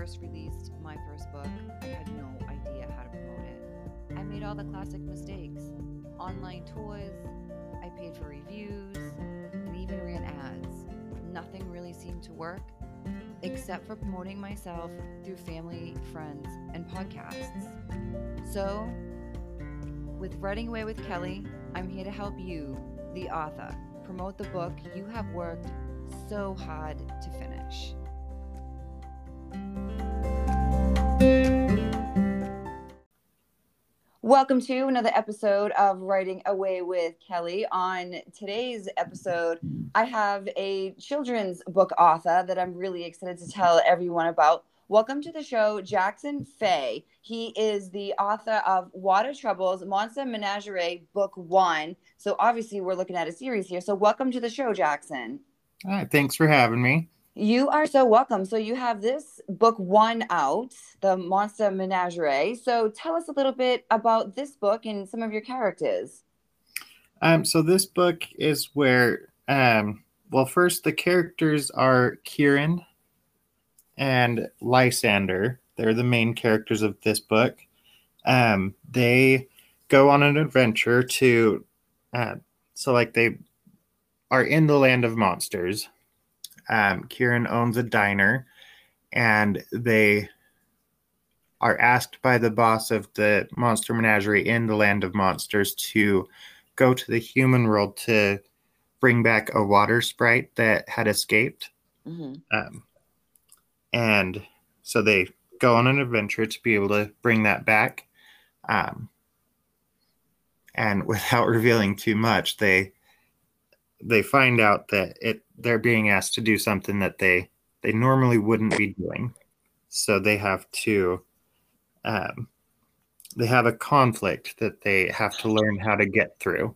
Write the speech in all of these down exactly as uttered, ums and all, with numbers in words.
first released my first book, I had no idea how to promote it. I made all the classic mistakes. Online toys, I paid for reviews, and even ran ads. Nothing really seemed to work, except for promoting myself through family, friends, and podcasts. So, with Writing Away with Kelly, I'm here to help you, the author, promote the book you have worked so hard to finish. Welcome to another episode of Writing Away with Kelly. On today's episode, I have a children's book author that I'm really excited to tell everyone about. Welcome to the show, Jackson Fay. He is the author of Water Troubles, Monster Menagerie, Book One. So obviously we're looking at a series here. So welcome to the show, Jackson. All right, thanks for having me. You are so welcome. So you have this book one out, the Monster Menagerie. So tell us a little bit about this book and some of your characters. Um, so this book is where, um, well, first the characters are Kieran and Lysander. They're the main characters of this book. Um, they go on an adventure to, uh, so like they are in the land of monsters. Um, Kieran owns a diner, and they are asked by the boss of the Monster Menagerie in the Land of Monsters to go to the human world to bring back a water sprite that had escaped. Mm-hmm. Um, and so they go on an adventure to be able to bring that back. Um, and without revealing too much, they they find out that it they're being asked to do something that they they normally wouldn't be doing. So they have to um, they have a conflict that they have to learn how to get through.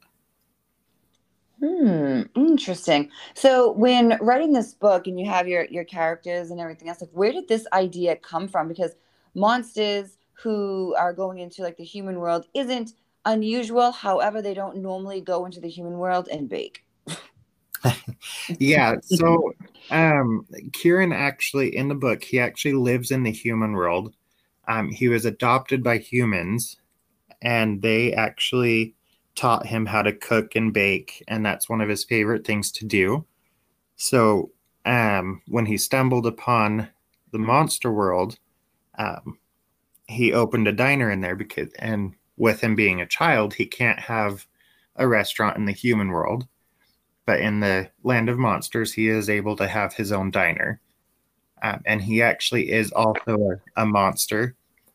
Hmm, interesting. So when writing this book and you have your your characters and everything else, like where did this idea come from? Because monsters who are going into like the human world isn't unusual. However, they don't normally go into the human world and bake. Yeah, so um, Kieran actually, in the book, he actually lives in the human world. Um, he was adopted by humans, and they actually taught him how to cook and bake, and that's one of his favorite things to do. So um, when he stumbled upon the monster world, um, he opened a diner in there because, and with him being a child, he can't have a restaurant in the human world. But in the Land of Monsters, he is able to have his own diner. Um, and he actually is also a, a monster.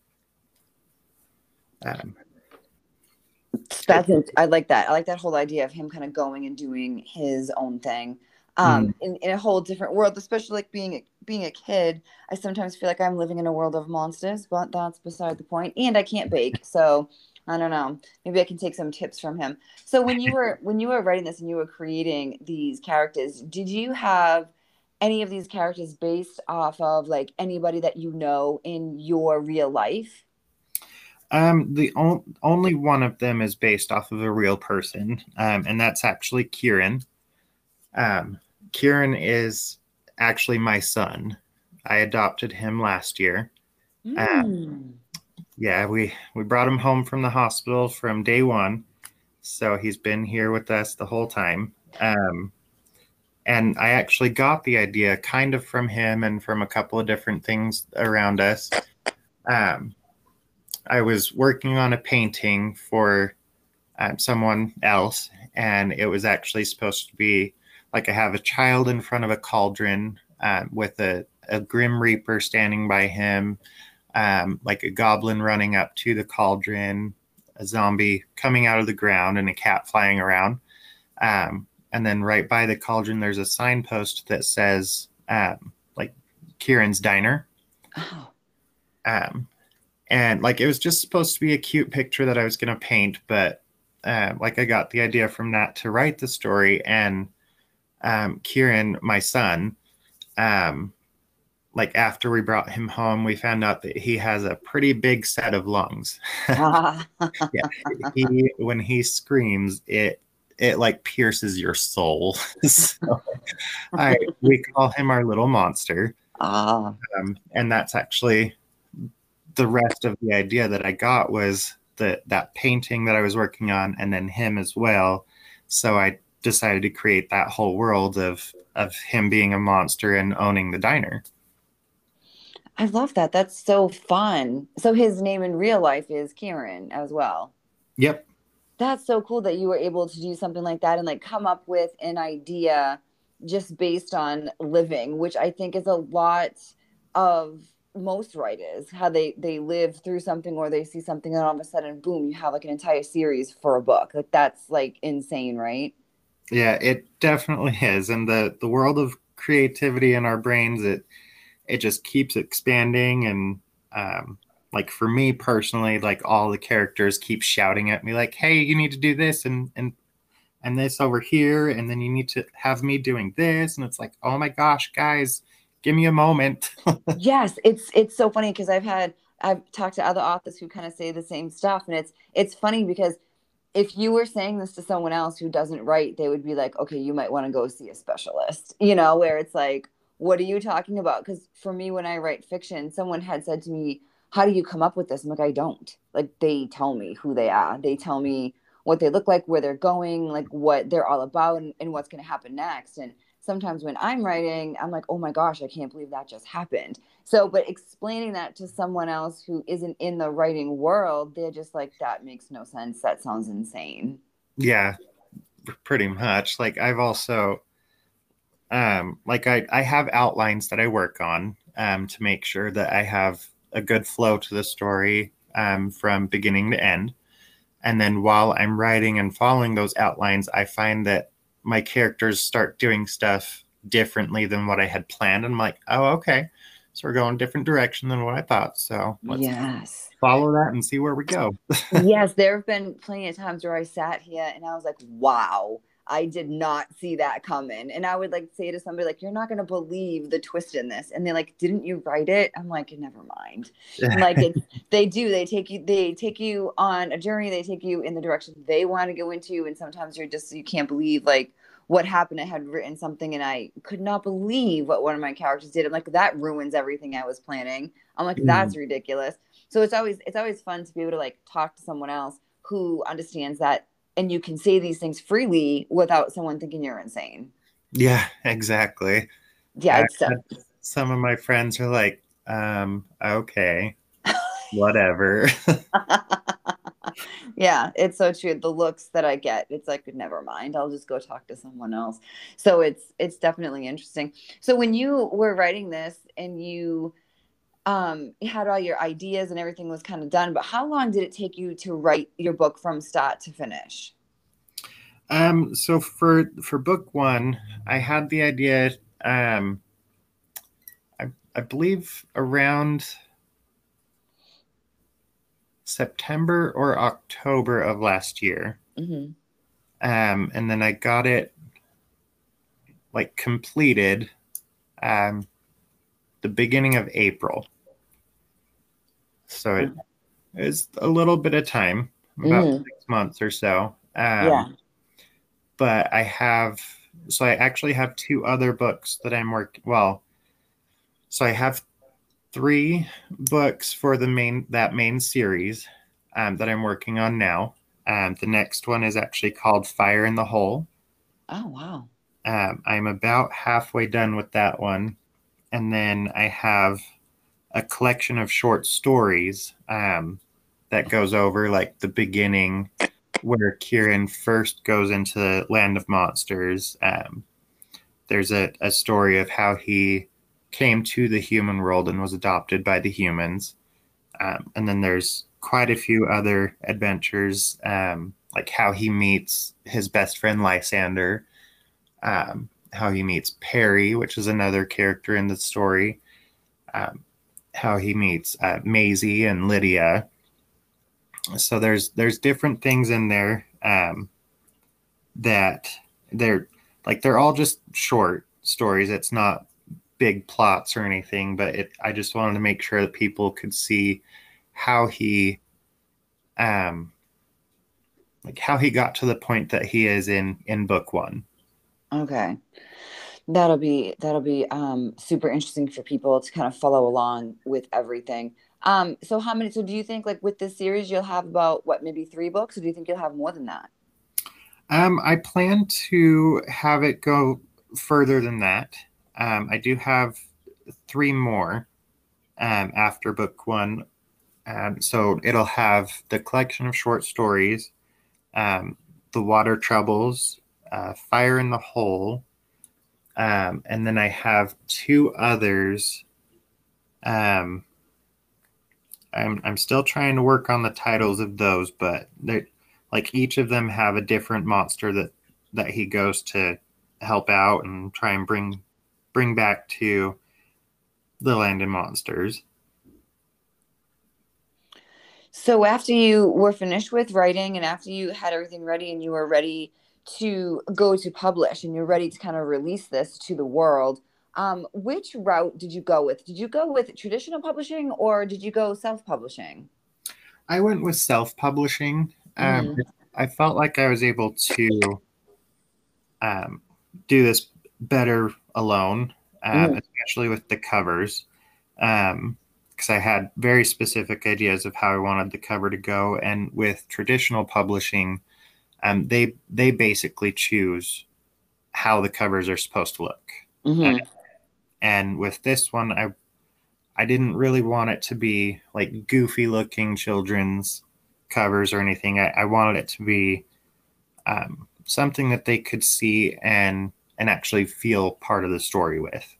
Um, That's I like that. I like that whole idea of him kind of going and doing his own thing. Um, mm. in, in a whole different world, especially like being a, being a kid, I sometimes feel like I'm living in a world of monsters, but that's beside the point. And I can't bake, so I don't know. Maybe I can take some tips from him. So when you were when you were writing this and you were creating these characters, did you have any of these characters based off of like anybody that you know in your real life? Um, the on- only one of them is based off of a real person, um, and that's actually Kieran. Um, Kieran is actually my son. I adopted him last year. Mm. Um, yeah, we, we brought him home from the hospital from day one. So he's been here with us the whole time. Um, and I actually got the idea kind of from him and from a couple of different things around us. Um, I was working on a painting for um, someone else, and it was actually supposed to be like I have a child in front of a cauldron um, with a, a Grim Reaper standing by him, um, like a goblin running up to the cauldron, a zombie coming out of the ground, and a cat flying around. Um, and then right by the cauldron, there's a signpost that says um, like Kieran's Diner. Oh. Um, and like it was just supposed to be a cute picture that I was going to paint, but uh, like I got the idea from that to write the story. And um, Kieran, my son, um, like after we brought him home, we found out that he has a pretty big set of lungs. Yeah, he, when he screams, it it like pierces your soul. So I we call him our little monster. Ah, Um, and that's actually the rest of the idea that I got was that that painting that I was working on, and then him as well. So I decided to create that whole world of of him being a monster and owning the diner. I love that. That's so fun. So his name in real life is Kieran as well. Yep. That's so cool that you were able to do something like that and like come up with an idea just based on living, which I think is a lot of most writers, how they they live through something or they see something and all of a sudden boom, you have like an entire series for a book. Like that's like insane, right? Yeah, it definitely is. And the the world of creativity in our brains, it it just keeps expanding. And um like for me personally, like all the characters keep shouting at me like, hey, you need to do this and and and this over here, and then you need to have me doing this. And it's like, oh my gosh, guys, give me a moment. Yes, it's it's so funny because I've had I've talked to other authors who kind of say the same stuff and it's it's funny because if you were saying this to someone else who doesn't write, they would be like, okay, you might want to go see a specialist, you know, where it's like, what are you talking about? Because for me, when I write fiction, someone had said to me, how do you come up with this? I'm like, I don't. Like, they tell me who they are, they tell me what they look like, where they're going, like what they're all about, and, and what's going to happen next. And sometimes when I'm writing, I'm like, oh my gosh, I can't believe that just happened. So, but explaining that to someone else who isn't in the writing world, they're just like, that makes no sense. That sounds insane. Yeah, pretty much. Like I've also um like I I have outlines that I work on um to make sure that I have a good flow to the story um from beginning to end. And then while I'm writing and following those outlines, I find that my characters start doing stuff differently than what I had planned. And I'm like, oh, okay. So we're going a different direction than what I thought. So let's Yes. follow that and see where we go. Yes, there have been plenty of times where I sat here and I was like, wow, I did not see that coming. And I would like say to somebody, like, you're not going to believe the twist in this. And they're like, didn't you write it? I'm like, never mind. Like it's, they do, they take you, they take you on a journey. They take you in the direction they want to go into. And sometimes you're just, you can't believe like what happened. I had written something and I could not believe what one of my characters did. I'm like, that ruins everything I was planning. I'm like, that's ridiculous. So it's always it's always fun to be able to like talk to someone else who understands that and you can say these things freely without someone thinking you're insane. Yeah, exactly. Yeah, I, it's uh, some of my friends are like, um, okay, whatever. yeah, it's so true. The looks that I get, it's like never mind. I'll just go talk to someone else. So it's it's definitely interesting. So when you were writing this and you um you had all your ideas and everything was kind of done, but how long did it take you to write your book from start to finish? Um, so for for book one, I had the idea, um, I, I believe around September or October of last year. Mm-hmm. Um, and then I got it like completed um, the beginning of April. So it is a little bit of time, about Mm-hmm. six months or so. Um, Yeah. but I have, so I actually have two other books that I'm working. Well, so I have three books for the main that main series um, that I'm working on now. Um, the next one is actually called Fire in the Hole. Oh, wow. Um, I'm about halfway done with that one, and then I have a collection of short stories um, that goes over like the beginning where Kieran first goes into the land of monsters. Um, there's a, a story of how he came to the human world and was adopted by the humans. Um, and then there's quite a few other adventures, um, like how he meets his best friend Lysander, um, how he meets Perry, which is another character in the story, um, how he meets uh, Maisie and Lydia. So there's there's different things in there um, that they're like they're all just short stories. It's not big plots or anything, but it, I just wanted to make sure that people could see how he um like how he got to the point that he is in in book one. Okay. That'll be that'll be um super interesting for people to kind of follow along with everything. Um, so how many, so do you think like with this series you'll have about what, maybe three books, or do you think you'll have more than that? Um, I plan to have it go further than that. Um, I do have three more um, after book one. Um, so it'll have the collection of short stories, um, The Water Troubles, uh, Fire in the Hole, um, and then I have two others. Um, I'm I'm still trying to work on the titles of those, but they like each of them have a different monster that that he goes to help out and try and bring bring back to the land of monsters. So after you were finished with writing and after you had everything ready and you were ready to go to publish and you're ready to kind of release this to the world, um, which route did you go with? Did you go with traditional publishing or did you go self-publishing? I went with self-publishing. Um, Mm-hmm. I felt like I was able to um, do this better alone, um, Mm-hmm. especially with the covers, because um, I had very specific ideas of how I wanted the cover to go. And with traditional publishing, um, they they basically choose how the covers are supposed to look. Uh, Mm-hmm. and with this one, I I didn't really want it to be like goofy looking children's covers or anything. I, I wanted it to be um, something that they could see and and actually feel part of the story with.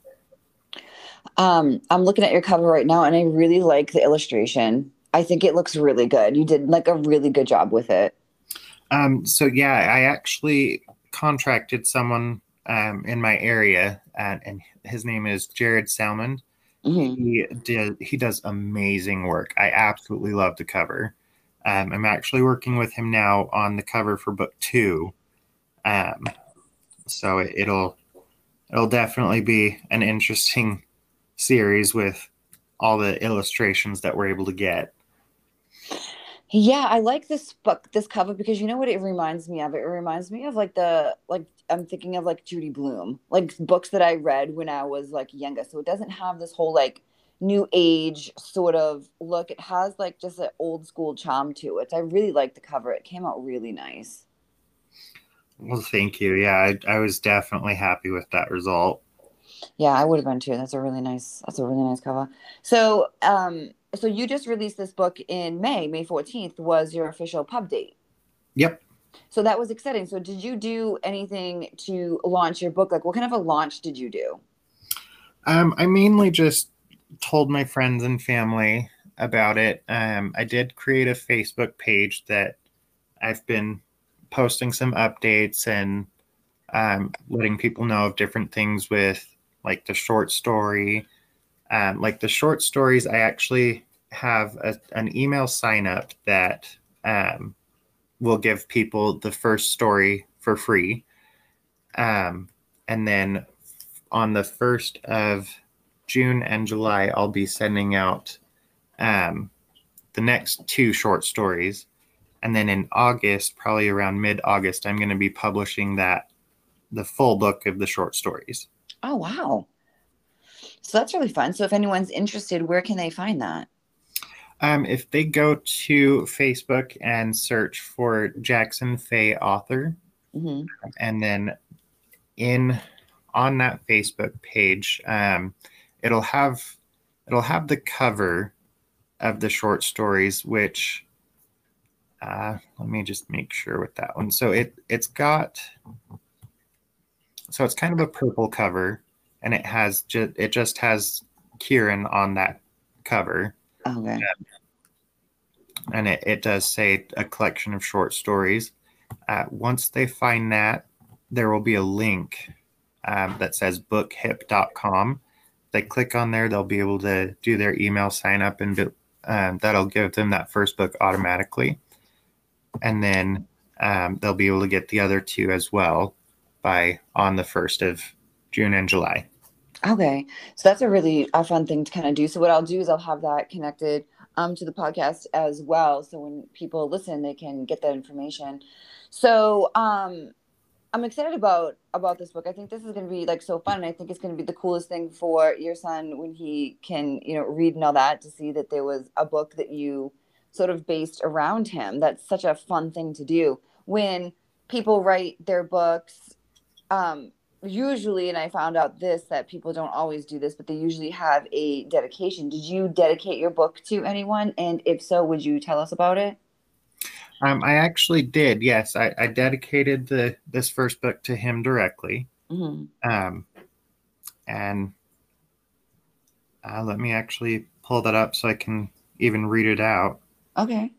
Um, I'm looking at your cover right now and I really like the illustration. I think it looks really good. You did like a really good job with it. Um, so yeah, I actually contracted someone um, in my area, and, and his name is Jared Salmon. Mm-hmm. He did he does amazing work. I absolutely love the cover. Um, I'm actually working with him now on the cover for book two. Um, so it, it'll it'll definitely be an interesting series with all the illustrations that we're able to get. Yeah, I like this book, this cover, because you know what it reminds me of? It reminds me of like the like I'm thinking of like Judy Blume, like books that I read when I was like younger. So it doesn't have this whole like new age sort of look. It has like just an old school charm to it. I really like the cover. It came out really nice. Well, thank you. Yeah, I, I was definitely happy with that result. Yeah, I would have been too. That's a really nice, that's a really nice cover. So, um, so you just released this book in May, May fourteenth was your official pub date. Yep. So that was exciting. So did you do anything to launch your book? Like what kind of a launch did you do? Um, I mainly just told my friends and family about it. Um, I did create a Facebook page that I've been posting some updates and um, letting people know of different things with like the short story. Um, like the short stories, I actually have a, an email sign up that um, will give people the first story for free. Um, and then on the first of June and July, I'll be sending out um, the next two short stories. And then in August, probably around mid August, I'm going to be publishing that the full book of the short stories. Oh, wow. So that's really fun. So if anyone's interested, where can they find that? Um, if they go to Facebook and search for Jackson Fay author, Mm-hmm. and then in on that Facebook page, um, it'll have it'll have the cover of the short stories, which uh, let me just make sure with that one. So it it's got so it's kind of a purple cover, and it has just it just has Kieran on that cover. Okay. And it, it does say a collection of short stories. Uh, once they find that, there will be a link um, that says book hip dot com. They click on there, they'll be able to do their email sign up, and um, that'll give them that first book automatically. And then um, they'll be able to get the other two as well by on the first of June and July. Okay. So that's a really a fun thing to kind of do. So what I'll do is I'll have that connected um, to the podcast as well. So when people listen, they can get that information. So um, I'm excited about about this book. I think this is going to be like so fun, and I think it's going to be the coolest thing for your son when he can, you know, read and all that, to see that there was a book that you sort of based around him. That's such a fun thing to do when people write their books. Um, usually, and I found out this, that people don't always do this, but they usually have a dedication. Did you dedicate your book to anyone? And if so, would you tell us about it? Um, I actually did. Yes, I, I dedicated the this first book to him directly. Mm-hmm. Um, and uh, let me actually pull that up so I can even read it out. Okay.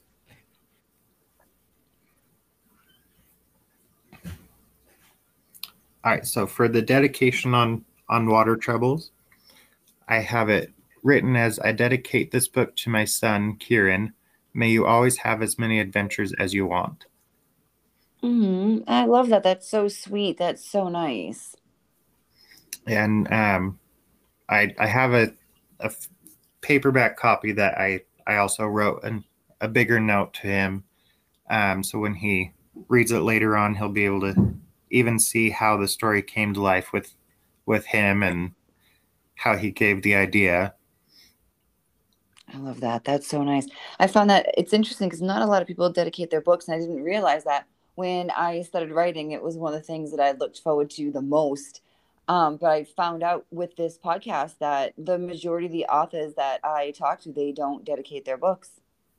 All right. So for the dedication on on water troubles, I have it written as, I dedicate this book to my son, Kieran. May you always have as many adventures as you want. Mm-hmm. I love that. That's so sweet. That's so nice. And um, I I have a, a paperback copy that I, I also wrote an, a bigger note to him. Um, so when he reads it later on, he'll be able to even see how the story came to life with with him and how he gave the idea. I love that. That's so nice. I found that it's interesting because not a lot of people dedicate their books, and I didn't realize that when I started writing. It was one of the things that I looked forward to the most. Um, but I found out with this podcast that the majority of the authors that I talk to, they don't dedicate their books.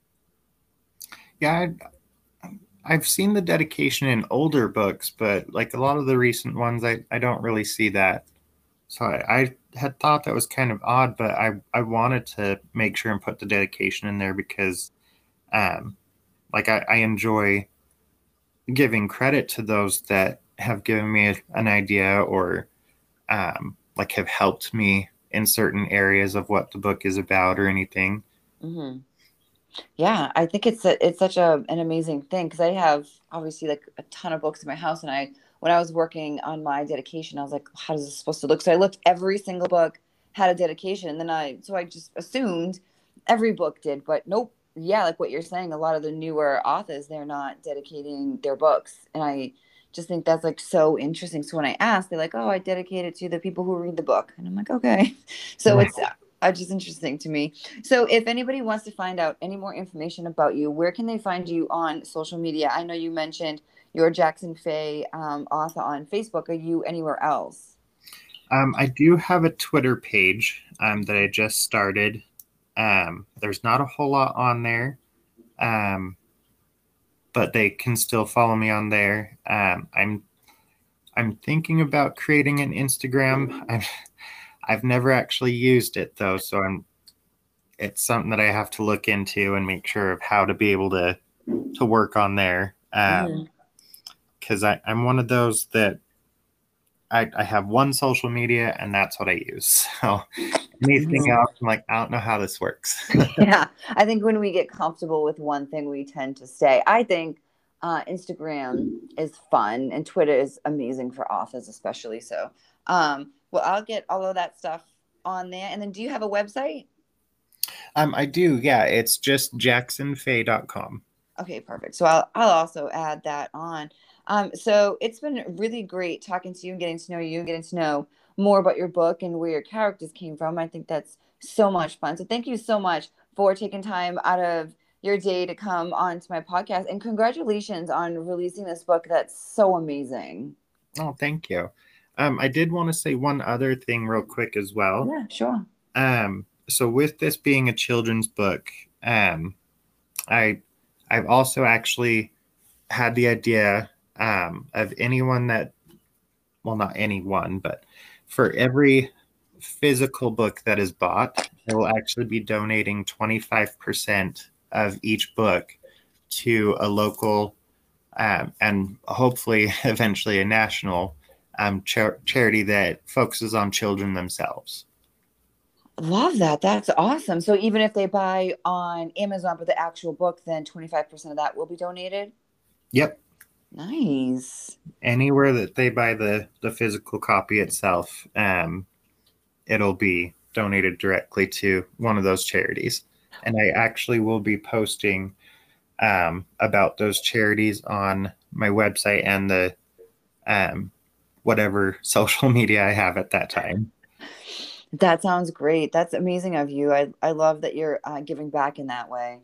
Yeah, I, I've seen the dedication in older books, but like a lot of the recent ones, I, I don't really see that. So I, I had thought that was kind of odd, but I, I wanted to make sure and put the dedication in there because um, like I, I enjoy giving credit to those that have given me a, an idea or um, like have helped me in certain areas of what the book is about or anything. Mm-hmm. Yeah, I think it's a, it's such a an amazing thing because I have obviously like a ton of books in my house, and I when I was working on my dedication, I was like, how is this supposed to look? So I looked, every single book had a dedication, and then I so I just assumed every book did, but nope. Yeah, like what you're saying, a lot of the newer authors, they're not dedicating their books, and I just think that's like so interesting. So when I asked, they're like, "Oh, I dedicate it to the people who read the book," and I'm like, "Okay." So it's uh, just interesting to me. So if anybody wants to find out any more information about you, where can they find you on social media? I know you mentioned you're Jackson Fay um, author on Facebook. Are you anywhere else? Um, I do have a Twitter page um, that I just started. Um, there's not a whole lot on there, um, but they can still follow me on there. Um, I'm I'm thinking about creating an Instagram. I've I've never actually used it though, so I'm it's something that I have to look into and make sure of how to be able to to work on there. Um, because mm-hmm. I'm one of those that I, I have one social media and that's what I use. So anything mm-hmm. else, I'm like, I don't know how this works. Yeah, I think when we get comfortable with one thing, we tend to stay. I think uh, Instagram is fun, and Twitter is amazing for authors, especially. So, um, well, I'll get all of that stuff on there. And then, do you have a website? Um, I do. Yeah, it's just jackson fay dot com. Okay, perfect. So I'll I'll also add that on. Um, so it's been really great talking to you and getting to know you and getting to know more about your book and where your characters came from. I think that's so much fun. So thank you so much for taking time out of your day to come on to my podcast, and congratulations on releasing this book. That's so amazing. Oh, thank you. Um, I did want to say one other thing real quick as well. Yeah, sure. Um, so with this being a children's book, um, I, I've also actually had the idea um, of anyone that, well, not anyone, but for every physical book that is bought, I will actually be donating twenty-five percent of each book to a local um, and hopefully eventually a national um, char- charity that focuses on children themselves. Love that. That's awesome. So even if they buy on Amazon but the actual book, then twenty-five percent of that will be donated? Yep. Nice. Anywhere that they buy the, the physical copy itself, um, it'll be donated directly to one of those charities. And I actually will be posting um, about those charities on my website and the um, whatever social media I have at that time. That sounds great. That's amazing of you. I, I love that you're uh, giving back in that way.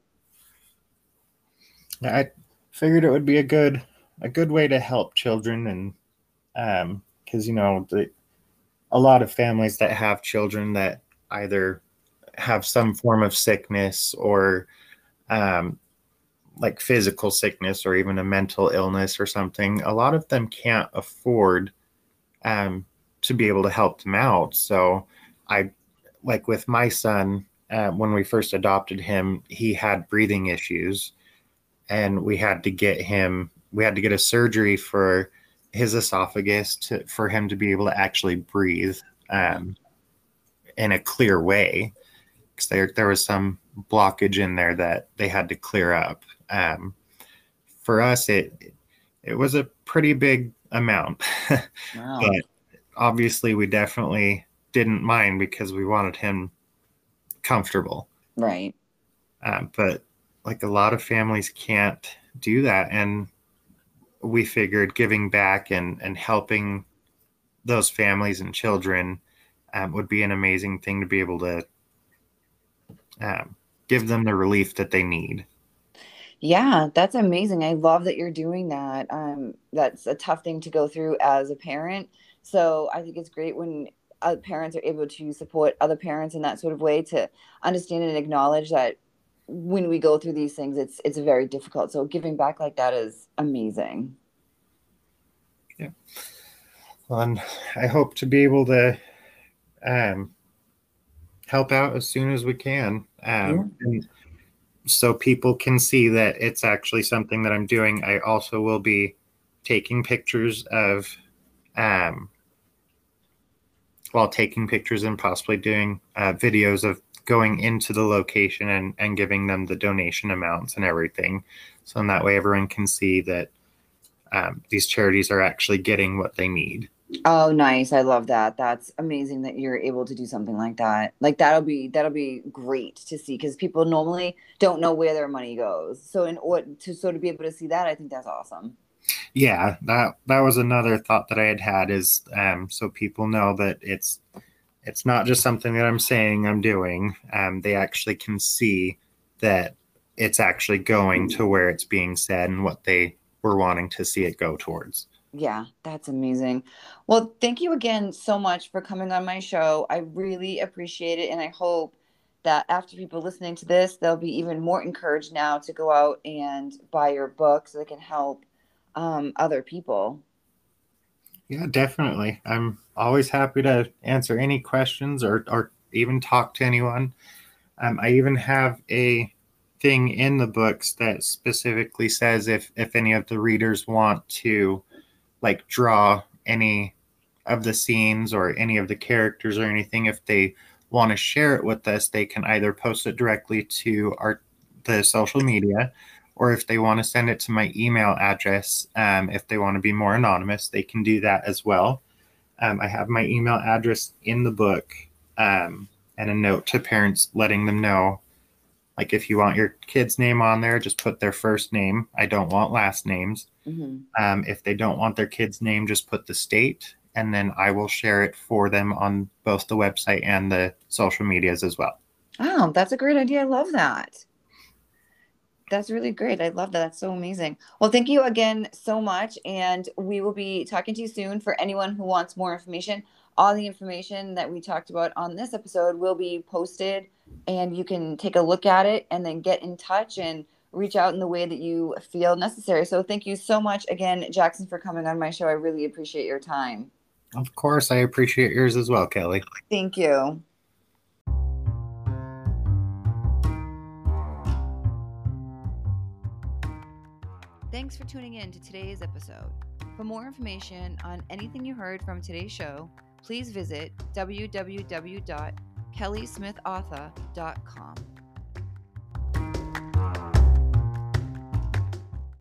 I figured it would be a good a good way to help children, and um, because you know the, a lot of families that have children that either have some form of sickness or um, like physical sickness or even a mental illness or something, a lot of them can't afford um, to be able to help them out. So I, like with my son, uh, when we first adopted him, he had breathing issues, and we had to get him, we had to get a surgery for his esophagus to, for him to be able to actually breathe um, in a clear way. Because there, there was some blockage in there that they had to clear up. Um, for us, it it was a pretty big amount. Wow. But obviously, we definitely didn't mind because we wanted him comfortable. Right. Um, but like a lot of families can't do that. And we figured giving back and, and helping those families and children um, would be an amazing thing to be able to um, give them the relief that they need. Yeah, that's amazing. I love that you're doing that. Um, that's a tough thing to go through as a parent. So I think it's great when uh, parents are able to support other parents in that sort of way, to understand and acknowledge that when we go through these things, it's it's very difficult. So giving back like that is amazing. Yeah. Well, and I hope to be able to um, help out as soon as we can. Um, Yeah. and so people can see that it's actually something that I'm doing. I also will be taking pictures of, um, well, taking pictures and possibly doing uh, videos of going into the location and, and giving them the donation amounts and everything. So in that way, everyone can see that um, these charities are actually getting what they need. Oh, nice. I love that. That's amazing that you're able to do something like that. Like that'll be that'll be great to see, because people normally don't know where their money goes. So in order to sort of be able to see that, I think that's awesome. Yeah, that that was another thought that I had had is um, so people know that it's it's not just something that I'm saying I'm doing. Um, they actually can see that it's actually going to where it's being said and what they were wanting to see it go towards. Yeah, that's amazing. Well, thank you again so much for coming on my show. I really appreciate it. And I hope that after people listening to this, they'll be even more encouraged now to go out and buy your book so they can help um, other people. Yeah, definitely. I'm always happy to answer any questions or, or even talk to anyone. Um, I even have a thing in the books that specifically says if, if any of the readers want to like draw any of the scenes or any of the characters or anything, if they want to share it with us, they can either post it directly to our the social media, or if they want to send it to my email address, um, if they want to be more anonymous, they can do that as well. Um, I have my email address in the book, um, and a note to parents letting them know, like, if you want your kid's name on there, just put their first name. I don't want last names. Mm-hmm. Um, if they don't want their kid's name, just put the state, and then I will share it for them on both the website and the social medias as well. Oh, that's a great idea. I love that. That's really great. I love that. That's so amazing. Well, thank you again so much. And we will be talking to you soon. For anyone who wants more information, all the information that we talked about on this episode will be posted, and you can take a look at it and then get in touch and reach out in the way that you feel necessary. So thank you so much again, Jackson, for coming on my show. I really appreciate your time. Of course, I appreciate yours as well, Kelly. Thank you. Thanks for tuning in to today's episode. For more information on anything you heard from today's show, please visit w w w dot kelly smith author dot com.